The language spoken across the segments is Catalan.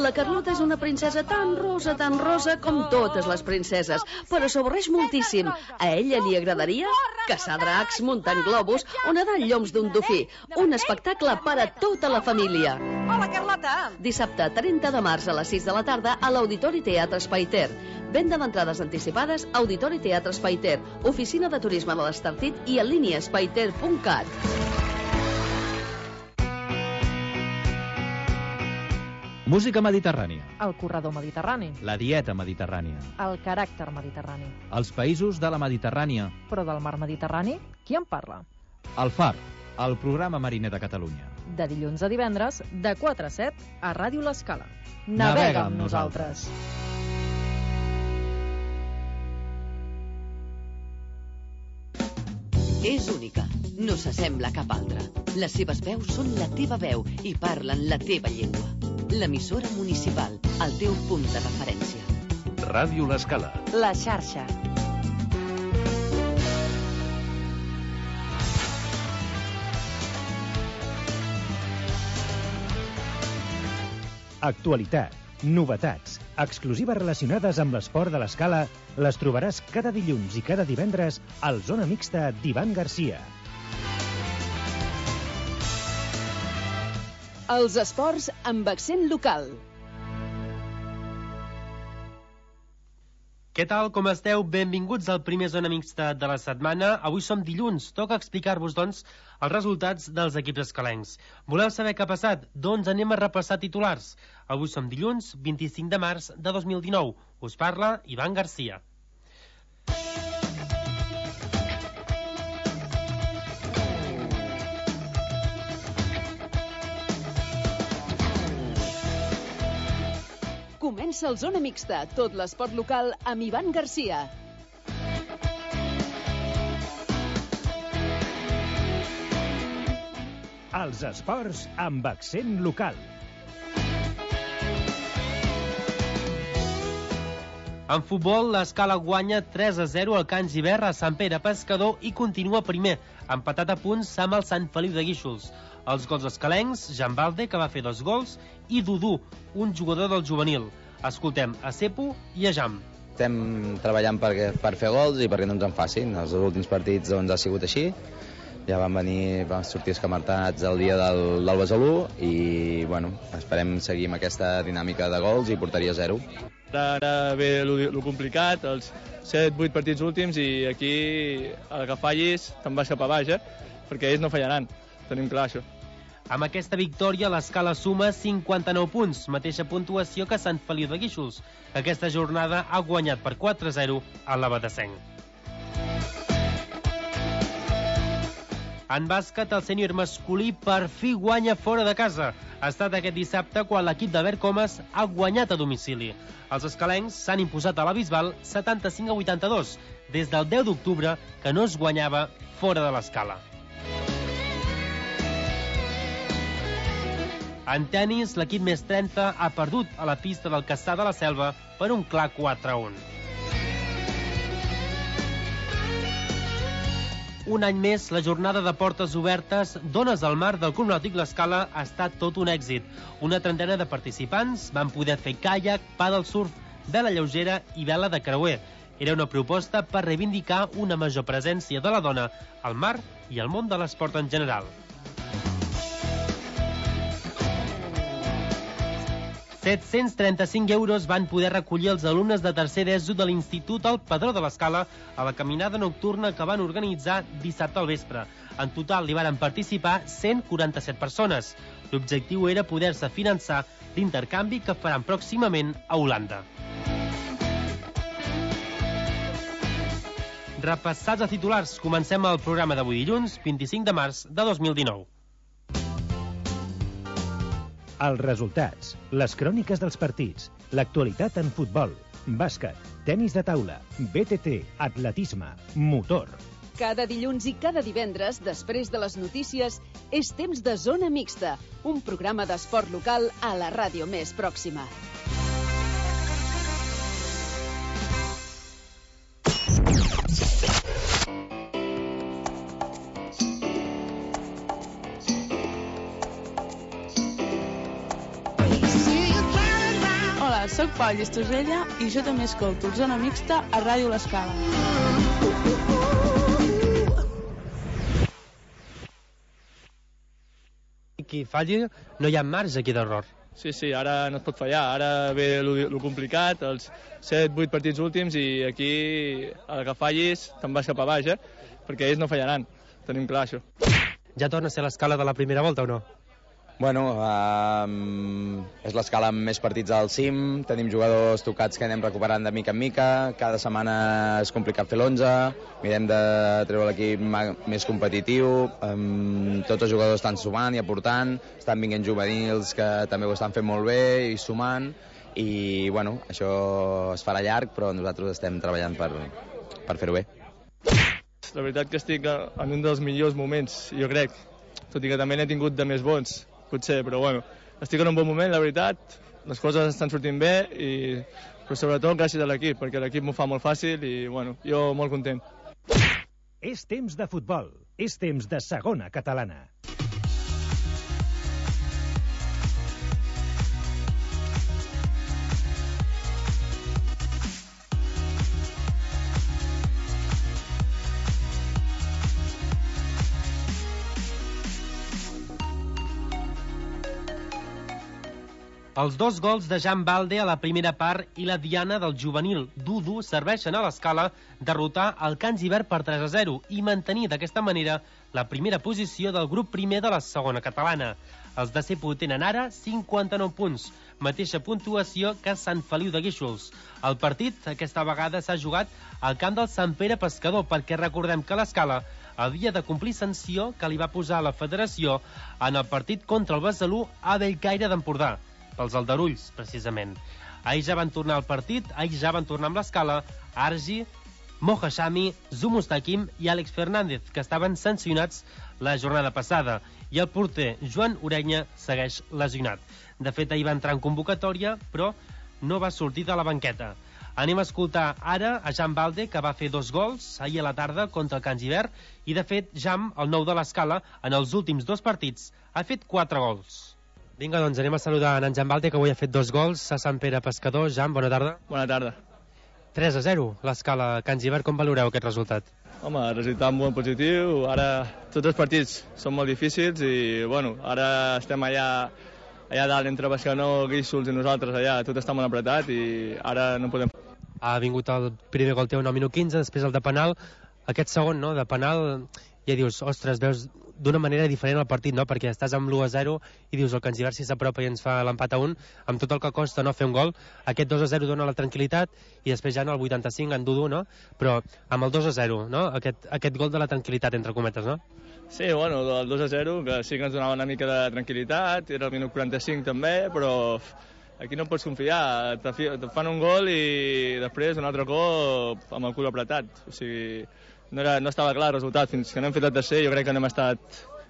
La Carlota és una princesa tan rosa com totes les princeses, però s'avorreix moltíssim. A ella li agradaria caçar dracs, muntant globus o nedar en lloms d'un dofí. Un espectacle per a tota la família. Hola, Carlota! Dissabte 30 de març a les 6 de la tarda a l'Auditori Teatre Espai Ter. Venda d'entrades anticipades, Auditori Teatre Espai Ter, Oficina de Turisme de l'Estartit i en línia espaiter.cat. Música mediterrània. El corredor mediterrani. La dieta mediterrània. El caràcter mediterrani. Els països de la Mediterrània. Però del mar Mediterrani, qui en parla? El Far, el programa mariner de Catalunya. De dilluns a divendres, de 4 a 7, a Ràdio L'Escala. Navega amb nosaltres. És única, no s'assembla a cap altra. Les seves veus són la teva veu i parlen la teva llengua. L'emissora municipal, el teu punt de referència. Ràdio L'Escala. La xarxa. Actualitat, novetats, exclusives relacionades amb l'esport de l'Escala les trobaràs cada dilluns i cada divendres al Zona Mixta d'Ivan Garcia. Els esports amb accent local. Què tal, com esteu? Benvinguts al primer Zona Mixta de la setmana. Avui som dilluns. Toca explicar-vos, doncs, els resultats dels equips escalencs. Voleu saber què ha passat? Doncs anem a repassar titulars. Avui som dilluns, 25 de març de 2019. Us parla Ivan Garcia. Comença el Zona Mixta, tot l'esport local amb Ivan Garcia. Els esports amb accent local. En futbol, l'Escala guanya 3-0 al Can Gibert a Sant Pere Pescador i continua primer, empatat a punts amb el Sant Feliu de Guíxols. Els gols escalencs, Jan Balde, que va fer 2 gols, i Dudú, un jugador del juvenil. Escoltem a Cepo i a Jam. Estem treballant per fer gols i perquè no ens en facin. Els últims partits doncs, ha sigut així. Ja van sortir escamartats el dia del Besalú i bueno, esperem seguir amb aquesta dinàmica de gols i porteria 0. Ara ve el complicat, els 7-8 partits últims i aquí el que fallis te'n vas cap a baix, perquè ells no fallaran, tenim clar això. Amb aquesta victòria, l'Escala suma 59 punts, mateixa puntuació que Sant Feliu de Guíxols, que aquesta jornada ha guanyat per 4-0 al Labadesenc. En bàsquet, el sènior masculí per fi guanya fora de casa. Ha estat aquest dissabte quan l'equip d'Albert Comas ha guanyat a domicili. Els escalencs s'han imposat a la Bisbal 75-82, des del 10 d'octubre que no es guanyava fora de l'Escala. En tennis, l'equip més 30 ha perdut a la pista del Cassà de la Selva per un clar 4-1. Un any més, la jornada de portes obertes d'Ones al Mar del Club Nàutic L'Escala ha estat tot un èxit. Una trentena de participants van poder fer caiac, pàdel surf, vela lleugera i vela de creuer. Era una proposta per reivindicar una major presència de la dona al mar i al món de l'esport en general. 735 euros van poder recollir els alumnes de tercer d'ESO de l'Institut El Padró de l'Escala a la caminada nocturna que van organitzar dissabte al vespre. En total li varen participar 147 persones. L'objectiu era poder-se finançar l'intercanvi que faran pròximament a Holanda. Repassats els titulars, comencem el programa d'avui dilluns, 25 de març de 2019. Els resultats, les cròniques dels partits, l'actualitat en futbol, bàsquet, tenis de taula, BTT, atletisme, motor. Cada dilluns i cada divendres, després de les notícies, és temps de Zona Mixta, un programa d'esport local a la ràdio més pròxima. See you carrying soc Pau Llistosella i jo també escolto Zona Mixta a Ràdio L'Escala. Qui falli, no hi ha marge aquí d'error. Sí, ara no es pot fallar. Ara ve lo complicat, els 7-8 partits últims, i aquí, a la que fallis, te'n vas cap a baix, perquè ells no fallaran. Tenim clar això. Ja torna a ser l'Escala de la primera volta o no? Bueno, és l'Escala amb més partits al cim, tenim jugadors tocats que anem recuperant de mica en mica, cada setmana és complicat fer l'11, mirem de treure l'equip més competitiu, tots els jugadors estan sumant i aportant, estan vinguent juvenils que també ho estan fent molt bé i sumant, i bueno, això es farà llarg, però nosaltres estem treballant per fer-ho bé. La veritat que estic en un dels millors moments, jo crec, tot i que també n'he tingut de més bons, potser, però bueno, estic en un bon moment, la veritat, les coses estan sortint bé, però sobretot gràcies a l'equip, perquè l'equip m'ho fa molt fàcil i bueno, jo molt content. És temps de futbol, és temps de segona catalana. Els 2 gols de Jan Balde a la primera part i la diana del juvenil Dudu serveixen a l'Escala derrotar el Can Gibert per 3-0 i mantenir d'aquesta manera la primera posició del grup primer de la segona catalana. Els de Cepo tenen ara 59 punts, mateixa puntuació que Sant Feliu de Guíxols. El partit aquesta vegada s'ha jugat al camp del Sant Pere Pescador, perquè recordem que l'Escala havia de complir sanció que li va posar la federació en el partit contra el Besalú a Bellcaire d'Empordà, pels aldarulls, precisament. Ahir ja van tornar al partit, ahir ja van tornar amb l'Escala Argi, Mohashami, Zumustakim i Àlex Fernández, que estaven sancionats la jornada passada, i el porter Joan Orenya segueix lesionat. De fet, ahir va entrar en convocatòria, però no va sortir de la banqueta. Anem a escoltar ara a Jan Balde, que va fer 2 gols ahir a la tarda contra el Can Gibert, i de fet, Jan, el nou de l'Escala, en els últims 2 partits, ha fet 4 gols. Vinga, doncs anem a saludar en Jan Balde, que avui ha fet 2 gols a Sant Pere Pescador. Jan, bona tarda. Bona tarda. 3-0, l'Escala Can Gibert. Com valoreu aquest resultat? Home, resultat molt positiu. Ara tots els partits són molt difícils i, bueno, ara estem allà dalt entre Bescanó, Guíxols i nosaltres allà. Tot està molt apretat i ara no podem... Ha vingut el primer gol teu al minut 15, després el de penal. Aquest segon, no?, de penal, ja dius, ostres, veus d'una manera diferent el partit, no?, perquè estàs amb l'1-0 i dius, el Can Gibert si s'apropa i ens fa l'empat a 1, amb tot el que costa no fer un gol, aquest 2-0 dona la tranquil·litat i després ja en el 85 en Dudu, no?, però amb el 2-0, no?, aquest gol de la tranquil·litat, entre cometes, no? Sí, bueno, el 2-0, que sí que ens donava una mica de tranquil·litat, era el minut 45 també, però aquí no pots confiar, et fan un gol i després un altre cop amb el cul apretat, o sigui... No estava clar el resultat, fins que no hem fet el tercer jo crec que no hem estat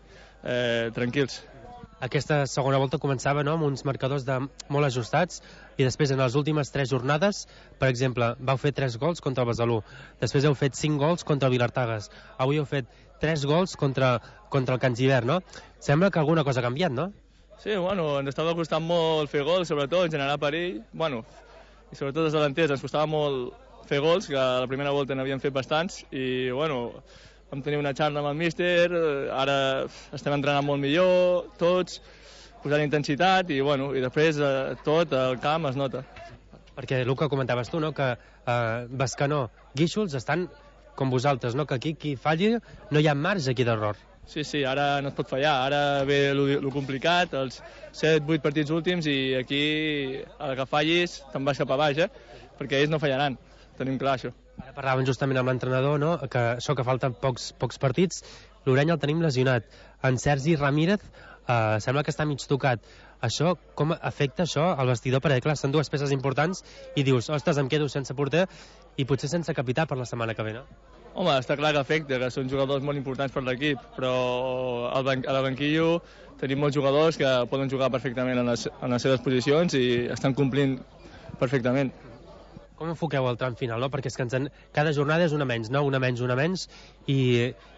tranquils. Aquesta segona volta començava, no?, amb uns marcadors molt ajustats i després en les últimes 3 jornades, per exemple, vau fer 3 gols contra el Besalú, després heu fet 5 gols contra el Vilartagas, avui heu fet 3 gols contra el Can Gibert, no? Sembla que alguna cosa ha canviat, no? Sí, bueno, ens estava costant molt fer gols, sobretot generar perill, bueno, i sobretot els delanters ens costava molt fer gols, que a la primera volta n'havíem fet bastants, i bueno, vam tenir una xarxa amb el míster, ara estem entrenant molt millor, tots, posant intensitat, i bueno, i després tot el camp es nota. Perquè el que comentaves tu, no?, que Bescanó, Guíxols estan com vosaltres, no?, que aquí qui falli no hi ha marge aquí d'error. Sí, ara no es pot fallar, ara ve lo complicat, els 7-8 partits últims, i aquí, a la que fallis, te'n vas cap a baix, perquè ells no fallaran. Tenim clar això. Ara parlàvem justament amb l'entrenador, no?, que això que falten pocs partits, l'Orenya el tenim lesionat. En Sergi Ramírez sembla que està mig tocat. Això, com afecta això al vestidor? Perquè, clar, són 2 peces importants i dius, ostres, em quedo sense porter i potser sense capità per la setmana que ve, no? Home, està clar que afecta, que són jugadors molt importants per l'equip, però a la banquillo tenim molts jugadors que poden jugar perfectament en les seves posicions i estan complint perfectament. Com enfoqueu el tram final, no? Perquè és que cada jornada és una menys, no? Una menys, i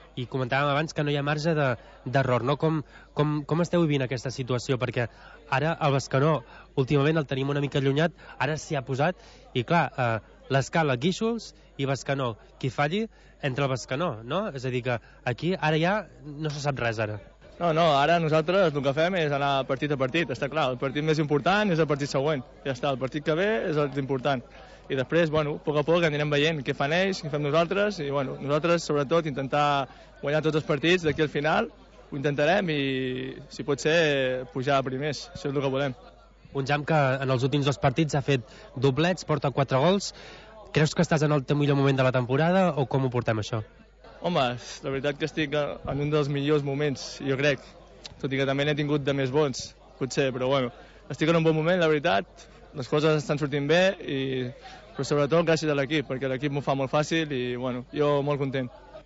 i comentàvem abans que no hi ha marge d'error, no? Com esteu vivint aquesta situació? Perquè ara el Bescanó, últimament el tenim una mica allunyat, ara s'hi ha posat, i clar, l'escala Guíxols i Bescanó, qui falli entre el Bescanó, no? És a dir, que aquí ara ja no se sap res, ara. No, ara nosaltres el que fem és anar partit a partit, està clar, el partit més important és el partit següent, ja està, el partit que ve és l'important. I després, bueno, a poc a poc anirem veient què fan ells, què fem nosaltres, i bueno, nosaltres sobretot intentar guanyar tots els partits d'aquí al final, ho intentarem i, si pot ser, pujar a primers, això és el que volem. Un Jam que en els últims 2 partits ha fet doblets, porta 4 gols. Creus que estàs en el teu millor moment de la temporada o com ho portem, això? Home, la veritat que estic en un dels millors moments, jo crec, tot i que també n'he tingut de més bons, potser, però bueno, estic en un bon moment, la veritat, les coses estan sortint bé, però sobretot gràcies a l'equip, perquè l'equip m'ho fa molt fàcil i bueno, jo molt content.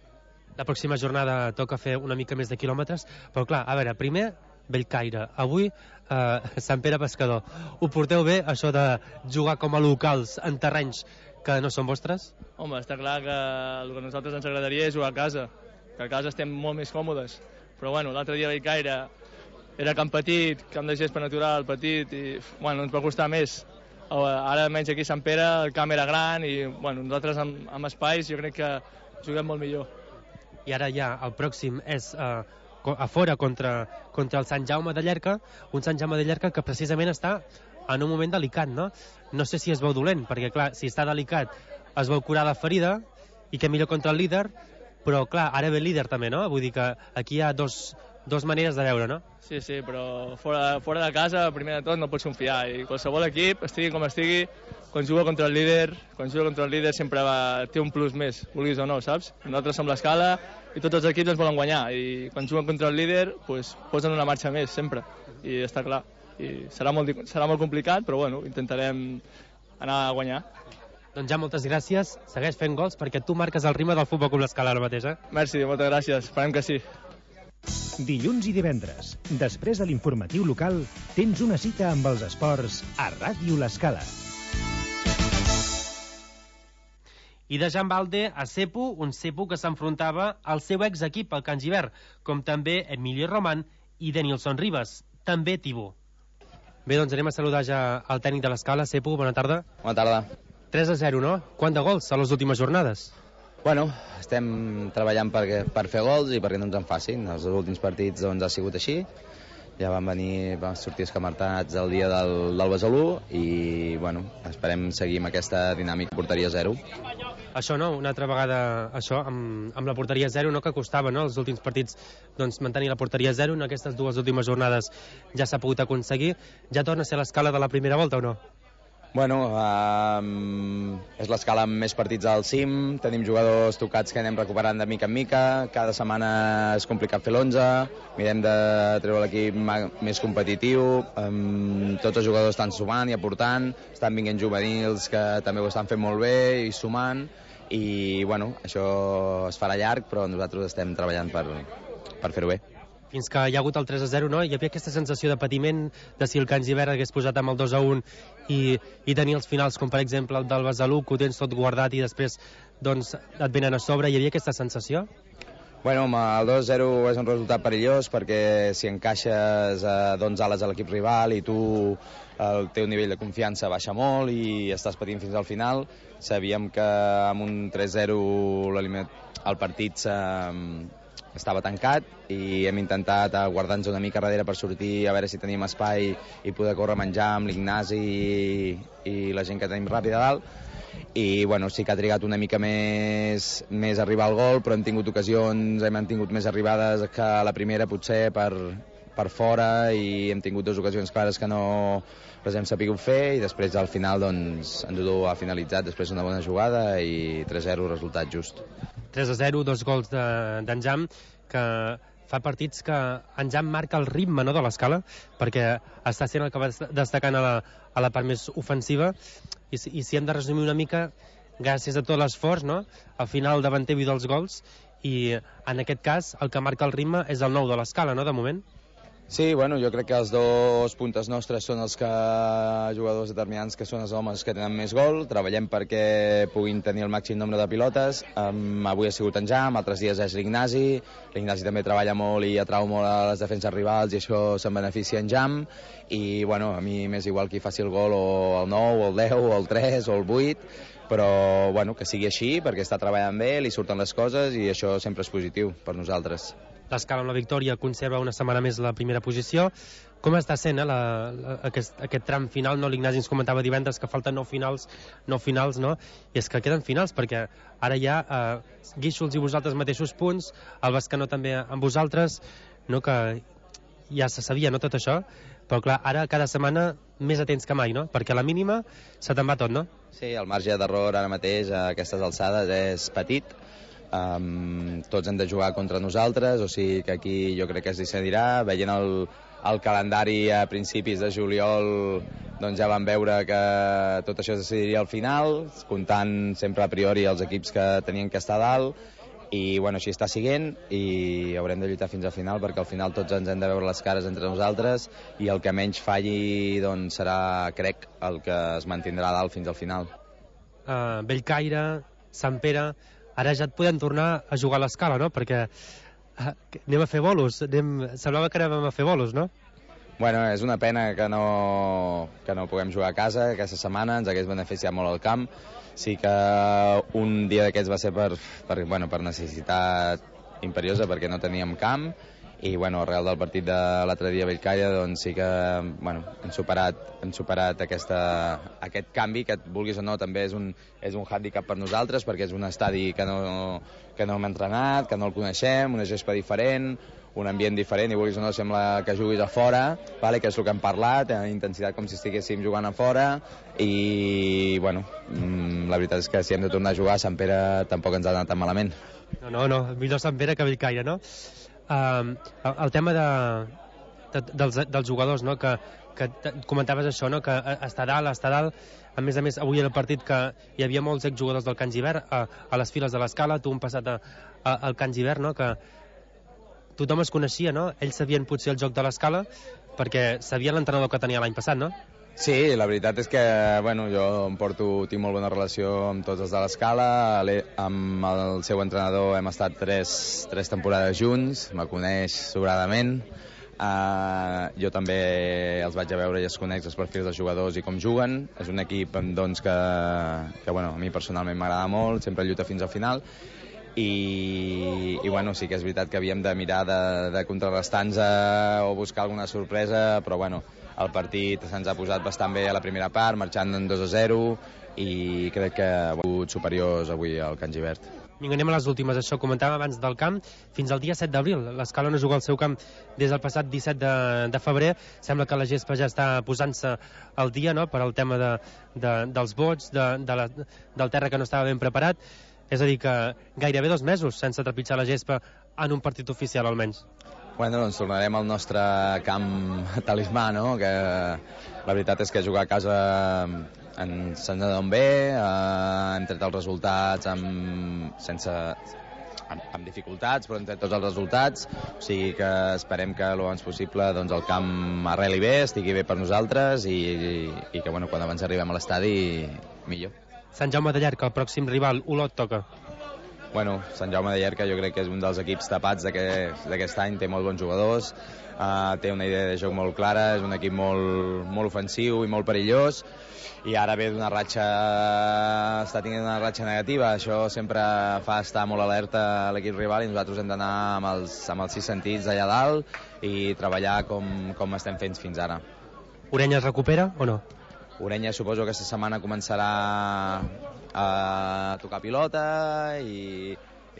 La pròxima jornada toca fer una mica més de quilòmetres, però clar, a veure, primer Bellcaire, avui Sant Pere Pescador. Ho porteu bé, això de jugar com a locals en terrenys que no són vostres? Home, està clar que el que a nosaltres ens agradaria és jugar a casa, que a casa estem molt més còmodes, però bueno, l'altre dia a Bellcaire era camp petit, camp de gespa natural petit, i bueno, ens va costar més. Ara almenys aquí a Sant Pere el camp era gran i bueno, nosaltres amb espais jo crec que juguem molt millor. I ara ja el pròxim és a fora contra el Sant Jaume de Llierca, un Sant Jaume de Llierca que precisament està en un moment delicat, no? No sé si es veu dolent, perquè clar, si està delicat es veu curar la ferida i que millor contra el líder, però clar, ara ve el líder també, no? Vull dir que aquí hi ha dos maneres de veure, no? Sí, però fora de casa, primer de tot, no pots confiar, i qualsevol equip, estigui com estigui, quan juga contra el líder sempre té un plus més, vulguis o no, saps? Nosaltres som l'escala i tots els equips ens volen guanyar, i quan juguen contra el líder, pues, posen una marxa més, sempre, i està clar. I serà molt complicat, però bueno, intentarem anar a guanyar. Doncs ja moltes gràcies, segueix fent gols perquè tu marques el ritme del Futbol Club l'Escala ara mateix, eh? Merci, moltes gràcies, esperem que sí. Dilluns i divendres, després de l'informatiu local, tens una cita amb els esports a Ràdio l'Escala. I de Jan Balde a Cepu, un Cepu que s'enfrontava al seu exequip, el Can Givert, com també Emilio Roman i Denilson Ribas, també Tibó. Bé, doncs anem a saludar ja el tècnic de l'Escala. Cepu, bona tarda. Bona tarda. 3-0, no? Quant de gols a les últimes jornades? Bueno, estem treballant per fer gols i perquè no ens en facin. Els últims partits doncs, ha sigut així. Ja van sortir escamartats el dia del Besalú i bueno, esperem seguir amb aquesta dinàmica porteria 0. Això no, una altra vegada això, amb la porteria 0, no, que costava, no, els últims partits doncs, mantenir la porteria 0, en aquestes 2 últimes jornades ja s'ha pogut aconseguir. Ja torna a ser l'escala de la primera volta o no? Bueno, és l'escala amb més partits al cim, tenim jugadors tocats que anem recuperant de mica en mica, cada setmana és complicat fer l'11, mirem de treure l'equip més competitiu, tots els jugadors estan sumant i aportant, estan vinguent juvenils que també ho estan fent molt bé i sumant, i bueno, això es farà llarg, però nosaltres estem treballant per fer-ho bé. Fins que hi ha hagut el 3-0, no? Hi havia aquesta sensació de patiment de si el Can Givert hagués posat amb el 2-1 i tenir els finals, com per exemple el del Besalú, que ho tens tot guardat i després doncs, et venen a sobre. Hi havia aquesta sensació? Bueno, el 2-0 és un resultat perillós perquè si encaixes 12 ales a l'equip rival i tu el teu nivell de confiança baixa molt i estàs patint fins al final, sabíem que amb un 3-0 el partit estava tancat i hem intentat guardar-nos una mica darrere per sortir, a veure si teníem espai i poder córrer a menjar amb l'Ignasi i la gent que tenim ràpida a dalt. I bueno, sí que ha trigat una mica més arribar al gol, però hem tingut ocasions, hem tingut més arribades que la primera potser per fora i hem tingut 2 ocasions clares que no les hem sapigut fer i després al final doncs, en Dudu ha finalitzat després una bona jugada i 3-0 resultat just. 3-0, 2 gols d'en Jam, que fa partits que en Jam marca el ritme, no, de l'escala, perquè està sent el que va destacant a la part més ofensiva, i si hem de resumir una mica, gràcies a tot l'esforç, no? Al final davant teu i dels gols, i en aquest cas el que marca el ritme és el 9 de l'escala, no, de moment? Sí, bueno, jo crec que els dos puntes nostres són els jugadors determinants, que són els homes que tenen més gol. Treballem perquè puguin tenir el màxim nombre de pilotes. Avui ha sigut en Jam, altres dies és l'Ignasi. L'Ignasi també treballa molt i atrau molt a les defenses rivals i això se'n beneficia en Jam. I, bueno, a mi m'és igual qui faci el gol o el 9, o el 10, o el 3, o el 8, però, bueno, que sigui així perquè està treballant bé, li surten les coses i això sempre és positiu per nosaltres. L'Escala amb la victòria conserva una setmana més la primera posició. Com està sent aquest tram final? No? L'Ignasi ens comentava divendres que falten 9 finals, no? I és que queden finals, perquè ara hi ha Guíxols i vosaltres mateixos punts, el Bescanó també amb vosaltres, no? Que ja se sabia, no, tot això, però clar, ara cada setmana més atents que mai, no? Perquè a la mínima se te'n va tot, no? Sí, el marge d'error ara mateix a aquestes alçades és petit. Tots hem de jugar contra nosaltres, o sigui que aquí jo crec que es decidirà. Veient el calendari a principis de juliol, doncs ja vam veure que tot això es decidiria al final, comptant sempre a priori els equips que tenien que estar dalt, i bueno, així està siguent, i haurem de lluitar fins al final, perquè al final tots ens hem de veure les cares entre nosaltres, i el que menys falli doncs serà, crec, el que es mantindrà dalt fins al final. Bellcaire, Sant Pere, ara ja et podem tornar a jugar a l'Escala, no? Perquè anem a fer bolos, semblava que anàvem a fer bolos, no? Bueno, és una pena que no puguem jugar a casa aquesta setmana, ens hagués beneficiat molt el camp. Sí que un dia d'aquests va ser per necessitat imperiosa, perquè no teníem camp, i bueno, arrel del partit de l'altre dia a Bellcaire, doncs sí que hem superat aquest canvi, que vulguis o no també és un hàndicap per nosaltres, perquè és un estadi que no hem entrenat, que no el coneixem, una gespa diferent, un ambient diferent, i vulguis o no sembla que juguis a fora, vale? Que és el que hem parlat, en intensitat com si estiguéssim jugant a fora, i bueno, la veritat és que si hem de tornar a jugar a Sant Pere tampoc ens ha anat tan malament. No, millor Sant Pere que Bellcaire, no? El tema dels jugadors, no? Que comentaves això, no? Que està dalt. A més, avui era el partit que hi havia molts exjugadors del Can Givert a les files de l'Escala, tu un passat al Can Givert, no? Que tothom es coneixia, no? Ells sabien potser el joc de l'Escala perquè sabien l'entrenador que tenia l'any passat, no? Sí, la veritat és que jo tinc molt bona relació amb tots els de l'Escala, amb el seu entrenador hem estat tres temporades junts, me coneix sobradament, jo també els vaig a veure i els conec els perfils dels jugadors i com juguen. És un equip doncs, que a mi personalment m'agrada molt, sempre lluita fins al final, i sí que és veritat que havíem de mirar de contrarrestar-nos o buscar alguna sorpresa, però el partit se'ns ha posat bastant bé a la primera part, marxant en 2-0, i crec que ha sigut superiors avui al Can Givert. Vinga, anem a les últimes. Això comentàvem abans del camp. Fins al dia 7 d'abril. L'Escala no juga al seu camp des del passat 17 de febrer. Sembla que la gespa ja està posant-se al dia, no?, per al tema dels vots, del terra que no estava ben preparat. És a dir, que gairebé 2 mesos sense trepitjar la gespa en un partit oficial, almenys. Doncs tornarem al nostre camp talismà, no?, que la veritat és que jugar a casa se'ns adona bé, hem tret els resultats amb dificultats, però hem tret tots els resultats, o sigui que esperem que el abans possible doncs, el camp arreli bé, estigui bé per nosaltres, i que quan abans arribem a l'estadi millor. Sant Jaume de Llierca, el pròxim rival, Olot toca. Sant Jaume de Llierca jo crec que és un dels equips tapats d'aquest any, té molt bons jugadors, té una idea de joc molt clara, és un equip molt ofensiu i molt perillós, i ara ve d'una ratxa, està tenint una ratxa negativa, això sempre fa estar molt alerta a l'equip rival, i nosaltres hem d'anar amb els 6 sentits allà dalt i treballar com estem fent fins ara. Orenya es recupera o no? Orenya suposo que aquesta setmana començarà a tocar pilota i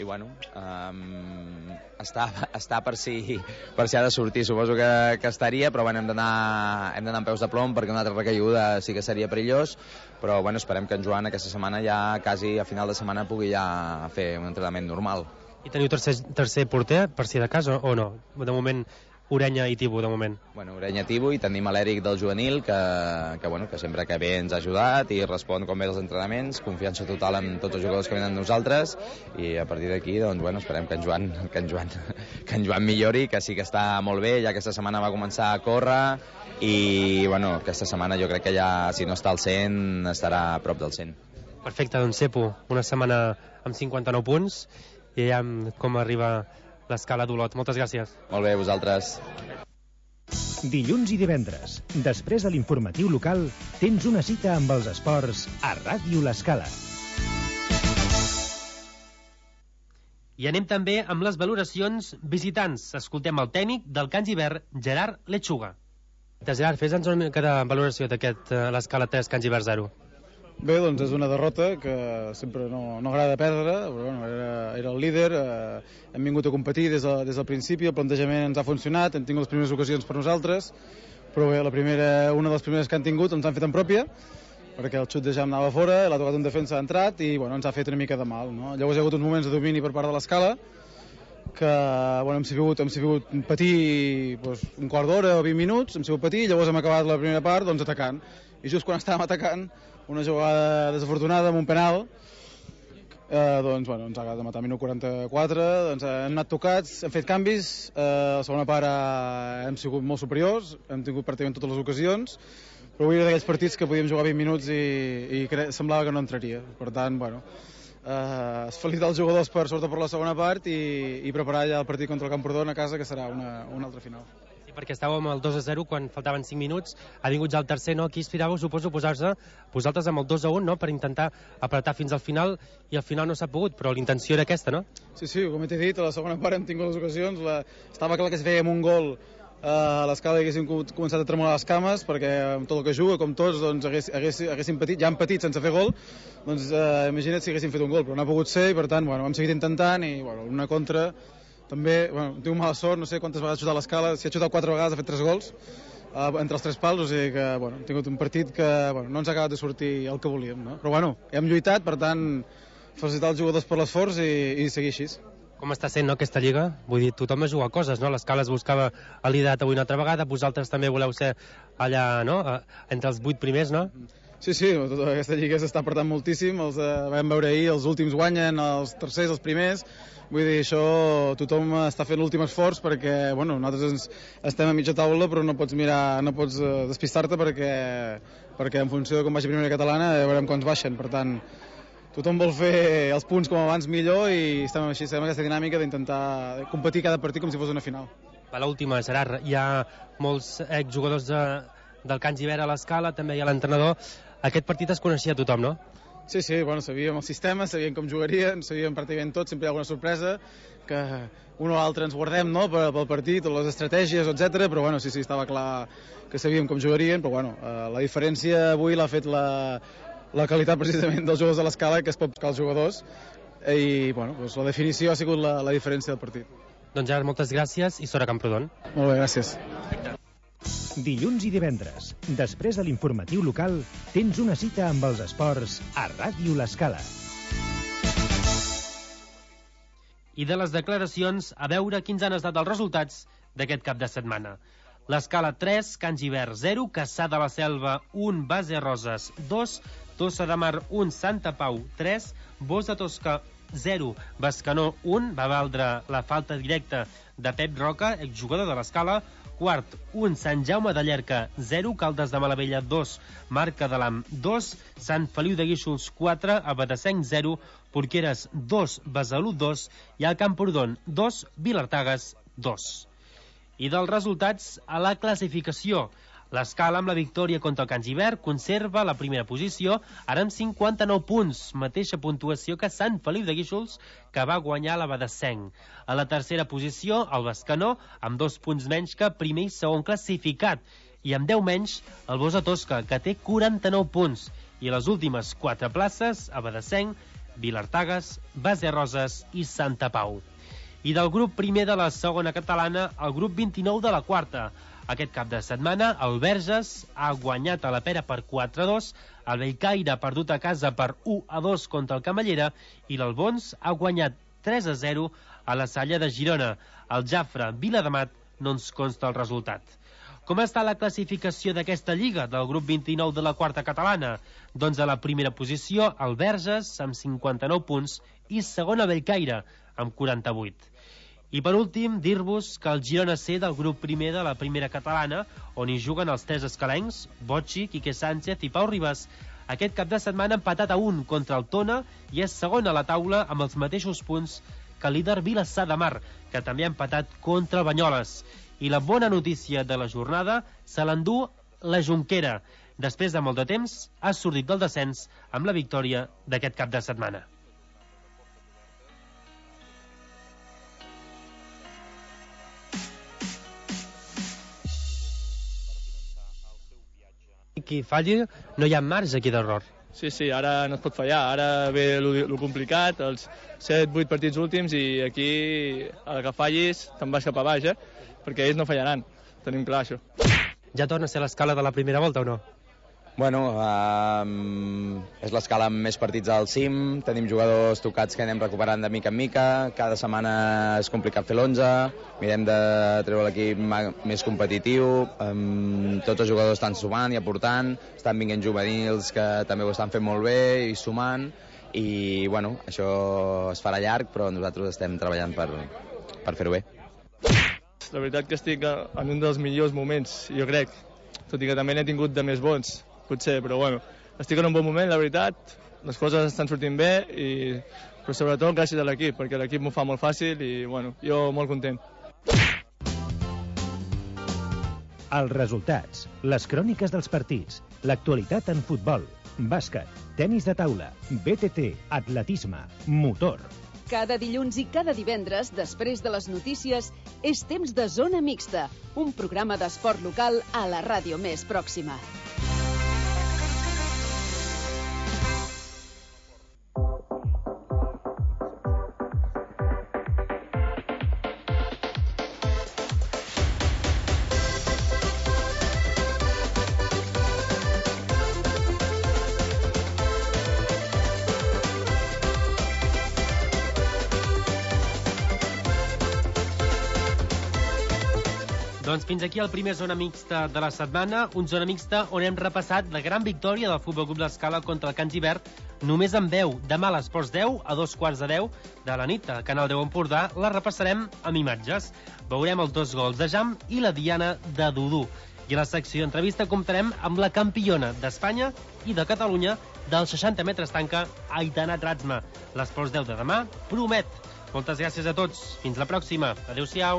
està per si ha de sortir, suposo que estaria, però hem d'anar amb peus de plom, perquè una altra recaiguda sí que seria perillós, però esperem que en Joan aquesta setmana ja quasi a final de setmana pugui ja fer un entrenament normal. I teniu tercer porter, per si de cas, o no? De moment Orenya i Tibu, de moment? Bueno, Orenya, Tibu, i tenim l'Èric del juvenil, que sempre que ve ens ha ajudat i respon com bé als entrenaments, confiança total en tots els jugadors que venen amb nosaltres, i a partir d'aquí, doncs, esperem que en Joan millori, que sí que està molt bé, ja aquesta setmana va començar a córrer, i aquesta setmana jo crec que ja, si no està al 100, estarà a prop del 100. Perfecte, doncs Cepo, una setmana amb 59 punts, i ja com arriba l'escala d'Olot. Moltes gràcies. Molt bé, vosaltres. Dilluns i divendres, després de l'informatiu local, tens una cita amb els esports a Ràdio L'Escala. I anem també amb les valoracions visitants. Escoltem el tècnic del Can Gibert, Gerard Lechuga. Gerard, fes-nos una mica de valoració d'aquest l'Escala 3, Can Gibert 0. Bé, doncs és una derrota que sempre no agrada perdre, però era el líder, hem vingut a competir des del principi, el plantejament ens ha funcionat, hem tingut les primeres ocasions per nosaltres, però bé, una de les primeres que han tingut ens han fet en pròpia, perquè el xut de Jam anava fora, l'ha tocat un defensa, ha entrat i ens ha fet una mica de mal. No? Llavors hi ha hagut uns moments de domini per part de l'Escala, que hem sabut patir un quart d'hora o 20 minuts, hem sabut patir, llavors hem acabat la primera part atacant, i just quan estàvem atacant, una jugada desafortunada amb un penal, ens ha acabat de matar a minut 44, hem anat tocats, hem fet canvis, a la segona part hem sigut molt superiors, hem tingut pràcticament totes les ocasions, però avui era d'aquells partits que podíem jugar 20 minuts i semblava que no entraria. Per tant, felicitar els jugadors per sobretot per la segona part i preparar ja el partit contra el Camprodon a casa, que serà una altra final. Perquè estàveu amb el 2-0 quan faltaven 5 minuts, ha vingut ja el tercer, no? Aquí aspiràveu, suposo, posar-se vosaltres amb el 2-1, no?, per intentar apretar fins al final, i al final no s'ha pogut, però l'intenció era aquesta, no? Sí, com t'he dit, a la segona part hem tingut les ocasions, estava clar que si fèiem un gol a l'Escala haguéssim començat a tremolar les cames, perquè amb tot el que juga, com tots, haguéssim patit, ja han patit sense fer gol, doncs imagina't si haguéssim fet un gol, però no ha pogut ser, i per tant, hem seguit intentant, i una contra. També, tinc mala sort, no sé quantes vegades ha xutat l'Escala, si ha xutat 4 vegades ha fet 3 gols entre els 3 pals, o sigui que hem tingut un partit que no ens ha acabat de sortir el que volíem, no? Però hem lluitat, per tant, felicitar els jugadors per l'esforç i seguir així. Com està sent, no, aquesta lliga? Vull dir, tothom es juga coses, no? L'Escala es buscava el liderat avui una altra vegada, vosaltres també voleu ser allà, no?, entre els 8 primers, no? Sí, tota aquesta lliga s'està apretant moltíssim, vam veure ahir, els últims guanyen, els tercers, els primers, vull dir, això tothom està fent l'últim esforç perquè, nosaltres estem a mitja taula, però no pots despistar-te perquè en funció de com vagi primera catalana veurem quants baixen, per tant, tothom vol fer els punts com abans millor i estem en aquesta dinàmica d'intentar competir cada partit com si fos una final. Per l'última, Gerard, hi ha molts exjugadors del Can Gibert a l'Escala, també hi ha l'entrenador. Aquest partit es coneixia tothom, no? Sí, sabíem el sistema, sabíem com jugarien, sabíem pràcticament tot, sempre hi ha alguna sorpresa, que un o l'altre ens guardem, no?, pel partit, o les estratègies, etc. Però sí, estava clar que sabíem com jugarien, però la diferència avui l'ha fet la qualitat precisament dels jugadors de l'Escala, que es pot buscar els jugadors, i la definició ha sigut la diferència del partit. Doncs Gerard, moltes gràcies i sort a Camprodon. Molt bé, gràcies. Dilluns i divendres, després de l'informatiu local, tens una cita amb els esports a Ràdio L'Escala. I de les declaracions, a veure quins han estat els resultats d'aquest cap de setmana. L'Escala 3, Can Gibert 0, Cassà de la Selva 1, Base Roses 2, Tossa de Mar 1, Santa Pau 3, Bos de Tosca 0, Bescanó 1, va valdre la falta directa de Pep Roca, exjugador de l'Escala. Quart, 1, Sant Jaume de Llerca 0, Caldes de Malavella 2, Marca de l'Am 2, Sant Feliu de Guíxols 4, Abadessenc 0, Porqueres 2, Besalú 2 i al Camprodon 2, Vilartagas 2. I dels resultats a la classificació. L'Escala, amb la victòria contra el Can Gibert, conserva la primera posició, ara amb 59 punts, mateixa puntuació que Sant Feliu de Guíxols, que va guanyar l'Abadessenc. A la tercera posició, el Bescanó, amb 2 punts menys que primer i segon classificat, i amb 10 menys, el Bos de Tosca, que té 49 punts. I a les últimes 4 places, Abadessenc, Vilartagas, Base Roses i Santa Pau. I del grup primer de la segona catalana, el grup 29 de la quarta. Aquest cap de setmana, el Verges ha guanyat a la Pera per 4-2, el Bellcaire ha perdut a casa per 1-2 contra el Camallera i l'Albons ha guanyat 3-0 a la Salla de Girona. El Jafre Viladamat no ens consta el resultat. Com està la classificació d'aquesta lliga del grup 29 de la quarta catalana? Doncs a la primera posició el Verges amb 59 punts i segona Bellcaire amb 48. I per últim, dir-vos que el Girona C del grup primer de la primera catalana, on hi juguen els tres escalencs, Botxi, Quique Sánchez i Pau Ribas, aquest cap de setmana empatat a 1 contra el Tona i és segon a la taula amb els mateixos punts que el líder Vilassar de Mar, que també ha empatat contra el Banyoles. I la bona notícia de la jornada se l'endú la Jonquera. Després de molt de temps, ha sortit del descens amb la victòria d'aquest cap de setmana. Qui falli, no hi ha marge aquí d'error. Sí, ara no es pot fallar. Ara ve lo complicat, els 7-8 partits últims, i aquí, a la que fallis, te'n vas cap a baix, perquè ells no fallaran. Tenim clar això. Ja torna a ser l'escala de la primera volta o no? Bueno, és l'escala amb més partits al cim, tenim jugadors tocats que anem recuperant de mica en mica, cada setmana és complicat fer l'11, mirem de treure l'equip més competitiu, tots els jugadors estan sumant i aportant, estan vinguent juvenils que també ho estan fent molt bé i sumant, i bueno, això es farà llarg, però nosaltres estem treballant per fer-ho bé. La veritat que estic en un dels millors moments, jo crec, tot i que també n'he tingut de més bons, potser, però bueno, estic en un bon moment, la veritat, les coses estan sortint bé, però sobretot gràcies a l'equip, perquè l'equip m'ho fa molt fàcil i bueno, jo molt content. Els resultats, les cròniques dels partits, l'actualitat en futbol, bàsquet, tenis de taula, BTT, atletisme, motor. Cada dilluns i cada divendres, després de les notícies, és temps de Zona Mixta, un programa d'esport local a la ràdio més pròxima. Doncs fins aquí el primer Zona Mixta de la setmana, un Zona Mixta on hem repassat la gran victòria del Futbol Club l'Escala contra el Can Gibert, només en veu. Demà a l'Esports 10, a 2:15 de la nit, al Canal 10 Empordà, la repassarem amb imatges. Veurem els 2 gols de Jam i la diana de Dudú. I a la secció d'entrevista comptarem amb la campiona d'Espanya i de Catalunya dels 60 metres tanca, Aitana Tratzma. L'Esports 10 de demà promet. Moltes gràcies a tots. Fins la pròxima. Adéu-siau.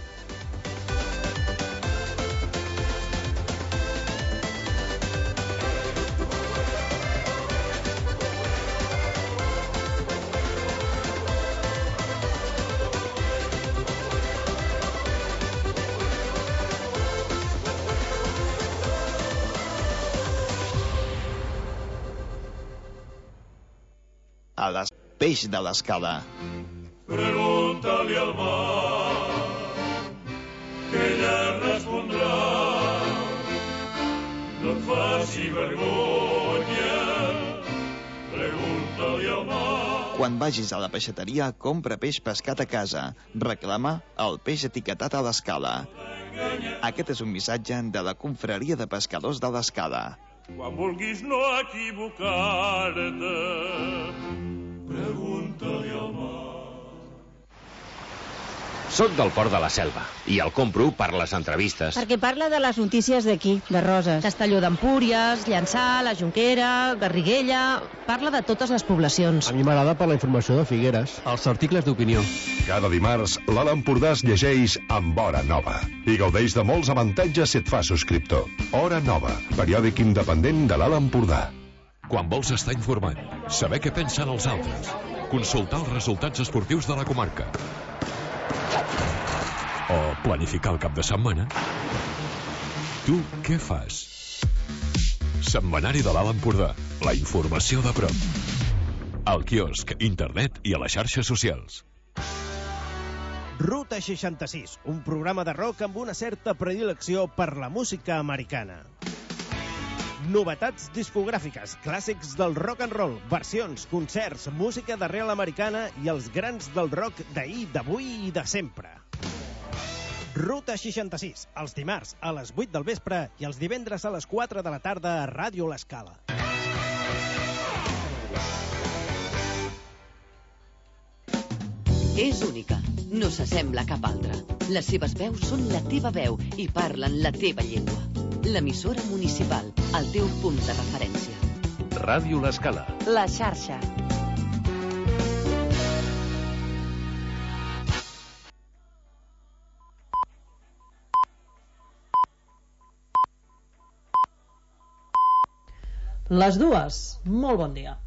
A les peix de l'Escala. Pregunta-li al mar, que ella respondrà. No et faci vergonya, pregunta-li al mar. Quan vagis a la peixateria, compra peix pescat a casa. Reclama el peix etiquetat a l'Escala. Aquest és un missatge de la Confraria de Pescadors de l'Escala. Quan vulguis no equivocar-te, pregunta-li al mar. Soc del Port de la Selva i el compro per les entrevistes. Perquè parla de les notícies d'aquí, de Roses. Castelló d'Empúries, Llançà, la Jonquera, Garriguella... Parla de totes les poblacions. A mi m'agrada per la informació de Figueres, els articles d'opinió. Cada dimarts, l'Alt Empordà es llegeix amb Hora Nova i gaudeix de molts avantatges si et fa subscriptor. Hora Nova, periòdic independent de l'Alt Empordà. Quan vols estar informat, saber què pensen els altres, consultar els resultats esportius de la comarca o planificar el cap de setmana, tu què fas? Setmanari de l'Alt Empordà, la informació de prop. Al quiosc, internet i a les xarxes socials. Ruta 66, un programa de rock amb una certa predilecció per la música americana. Novetats discogràfiques, clàssics del rock and roll, versions, concerts, música d'arrel americana i els grans del rock d'ahir, d'avui i de sempre. Ruta 66, els dimarts a les 8 del vespre i els divendres a les 4 de la tarda a Ràdio L'Escala. És única, no s'assembla a cap altra. Les seves veus són la teva veu i parlen la teva llengua. L'emissora municipal, el teu punt de referència. Ràdio L'Escala. La xarxa. Les dues. Molt bon dia.